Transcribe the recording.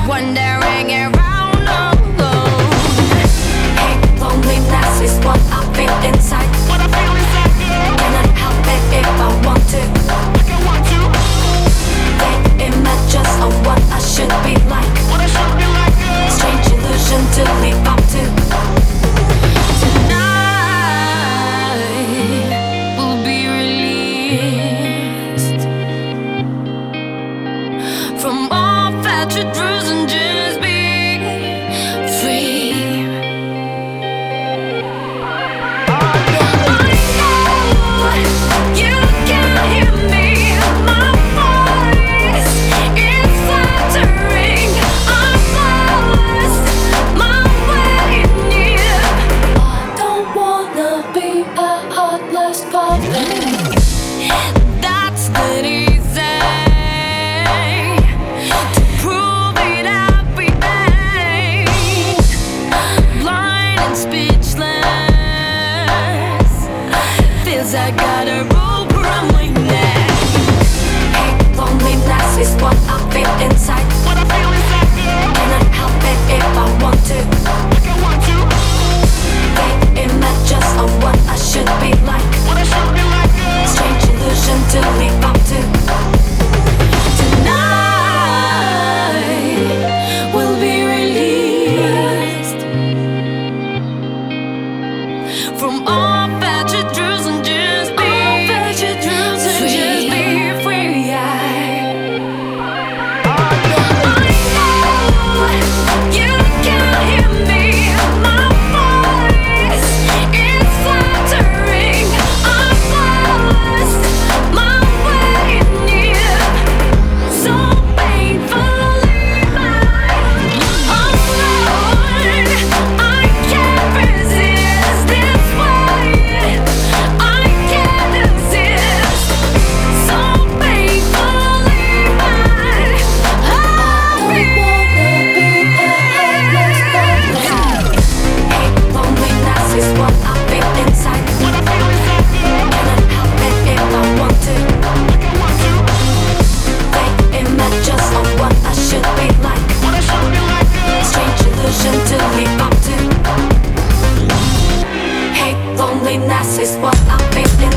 wandering around alone. Hey, loneliness is what I feel inside. Cannot help it if I want to. Vague images of what I should be like. Strange illusion to live up to. Tonight we'll be released from all fettered rules and just be free. I know you can hear me. My voice is fluttering. I'm lost my way near. I don't wanna be a heartless puppet. That's not easy to prove it every day. Blind and speechless, feels I got a rope around my neck. Hey, loneliness is what I feel inside. Cannot help it if I want to. Vague images of what I should be like. Strange illusion to live up to. Tonight we'll be released from all fettered rules and just be free. I know you can hear me. My voice is fluttering. I'm lost my way near. So painfully mine. Alone, I can't resist this way. I can't exist. So painfully mine. Hey, loneliness is what I feel inside. Cannot help it if I want to. Vague images of what I should be like. Strange illusion to live up to. Hey, loneliness is what I feel inside.